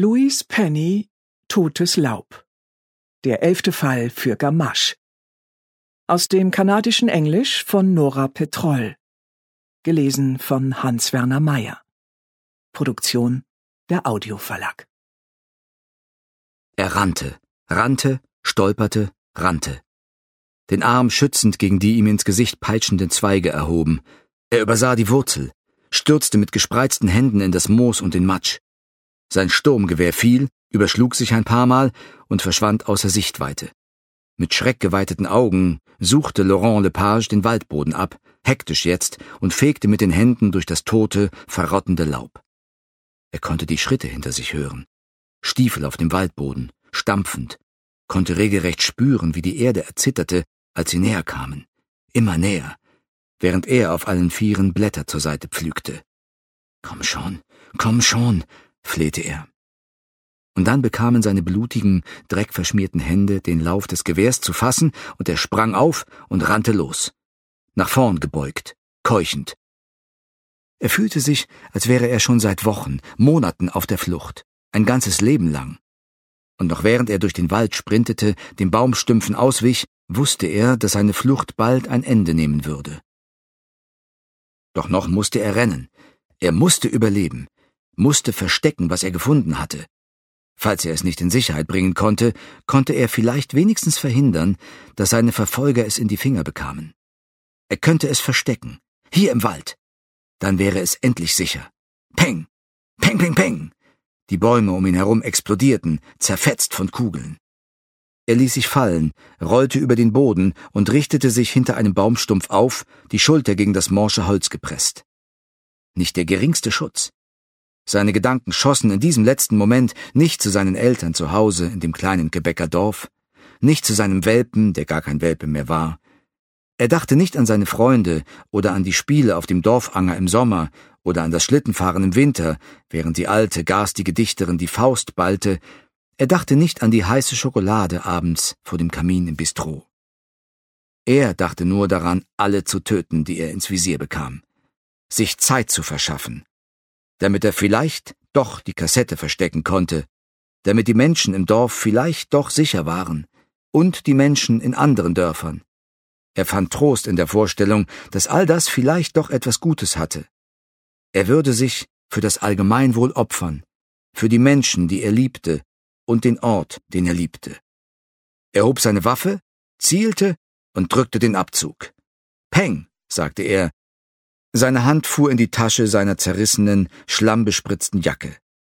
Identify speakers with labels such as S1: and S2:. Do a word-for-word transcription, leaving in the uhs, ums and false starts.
S1: Louise Penny, Totes Laub. Der elfte Fall für Gamache. Aus dem kanadischen Englisch von Nora Petroll. Gelesen von Hans-Werner Meyer. Produktion der Audioverlag.
S2: Er rannte, rannte, stolperte, rannte. Den Arm schützend gegen die ihm ins Gesicht peitschenden Zweige erhoben. Er übersah die Wurzel, stürzte mit gespreizten Händen in das Moos und den Matsch. Sein Sturmgewehr fiel, überschlug sich ein paar Mal und verschwand außer Sichtweite. Mit schreckgeweiteten Augen suchte Laurent Lepage den Waldboden ab, hektisch jetzt, und fegte mit den Händen durch das tote, verrottende Laub. Er konnte die Schritte hinter sich hören. Stiefel auf dem Waldboden, stampfend, konnte regelrecht spüren, wie die Erde erzitterte, als sie näher kamen, immer näher, während er auf allen Vieren Blätter zur Seite pflügte. »Komm schon, komm schon«, flehte er. Und dann bekamen seine blutigen, dreckverschmierten Hände den Lauf des Gewehrs zu fassen, und er sprang auf und rannte los. Nach vorn gebeugt, keuchend. Er fühlte sich, als wäre er schon seit Wochen, Monaten auf der Flucht, ein ganzes Leben lang. Und noch während er durch den Wald sprintete, den Baumstümpfen auswich, wusste er, dass seine Flucht bald ein Ende nehmen würde. Doch noch musste er rennen. Er musste überleben, musste verstecken, was er gefunden hatte. Falls er es nicht in Sicherheit bringen konnte, konnte er vielleicht wenigstens verhindern, dass seine Verfolger es in die Finger bekamen. Er könnte es verstecken, hier im Wald. Dann wäre es endlich sicher. Peng! Peng, peng, peng! Die Bäume um ihn herum explodierten, zerfetzt von Kugeln. Er ließ sich fallen, rollte über den Boden und richtete sich hinter einem Baumstumpf auf, die Schulter gegen das morsche Holz gepresst. Nicht der geringste Schutz. Seine Gedanken schossen in diesem letzten Moment nicht zu seinen Eltern zu Hause in dem kleinen Quebecer Dorf, nicht zu seinem Welpen, der gar kein Welpe mehr war. Er dachte nicht an seine Freunde oder an die Spiele auf dem Dorfanger im Sommer oder an das Schlittenfahren im Winter, während die alte, garstige Dichterin die Faust ballte. Er dachte nicht an die heiße Schokolade abends vor dem Kamin im Bistro. Er dachte nur daran, alle zu töten, die er ins Visier bekam. Sich Zeit zu verschaffen, damit er vielleicht doch die Kassette verstecken konnte, damit die Menschen im Dorf vielleicht doch sicher waren und die Menschen in anderen Dörfern. Er fand Trost in der Vorstellung, dass all das vielleicht doch etwas Gutes hatte. Er würde sich für das Allgemeinwohl opfern, für die Menschen, die er liebte, und den Ort, den er liebte. Er hob seine Waffe, zielte und drückte den Abzug. »Peng«, sagte er. Seine Hand fuhr in die Tasche seiner zerrissenen, schlammbespritzten Jacke.